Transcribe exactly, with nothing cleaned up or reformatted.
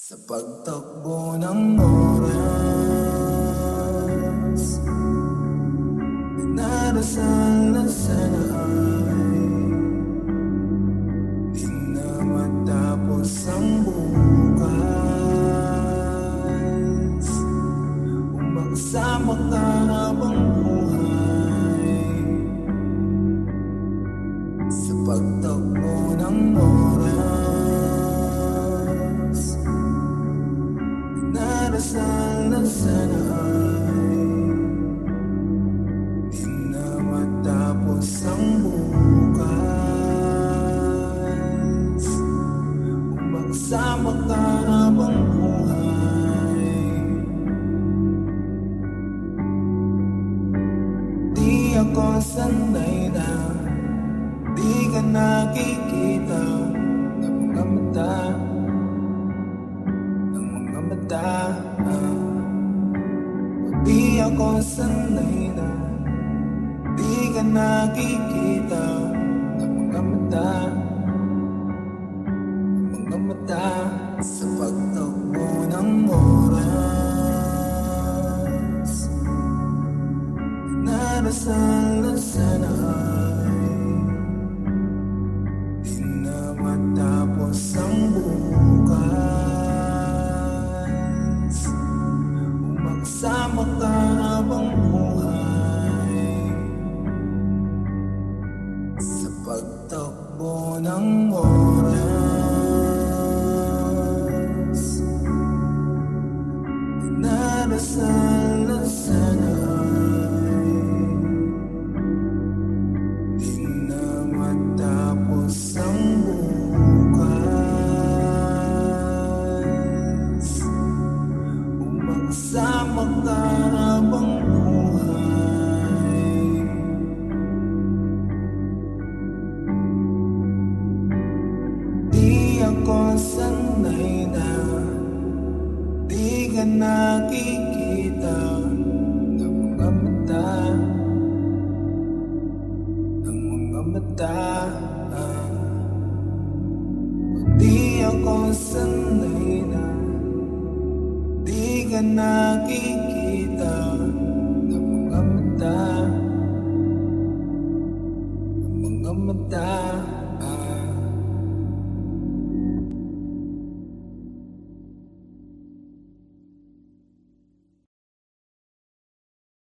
Sa pagtakbo ng oras, dinarasal na sana ay di na matapos ang bukas. Kung magsama ka habang buhay, sa pagtakbo ng oras, dinarasal na sana ay di na matapos ang bukas. Kung magsama ka habang buhay, di ako sanay na di ka nakikita ng mga mata, ng mga mata. Di ako sanay na di ka nakikita ng mga mata, ng mga mata. Sa pagtakbo ng oras, dinarasal na sana ay di na matapos ang bukas. Kung magsama ka habang buhay, sa pagtakbo ng oras, dinarasal na sana ay di na matapos ang bukas. Kung magsama ka habang buhay, di ako sanay na di ka nakikita ng mga mata, ng mga mata. Di ako sanay na di ka nakikita ng mga mata, ng mga mata.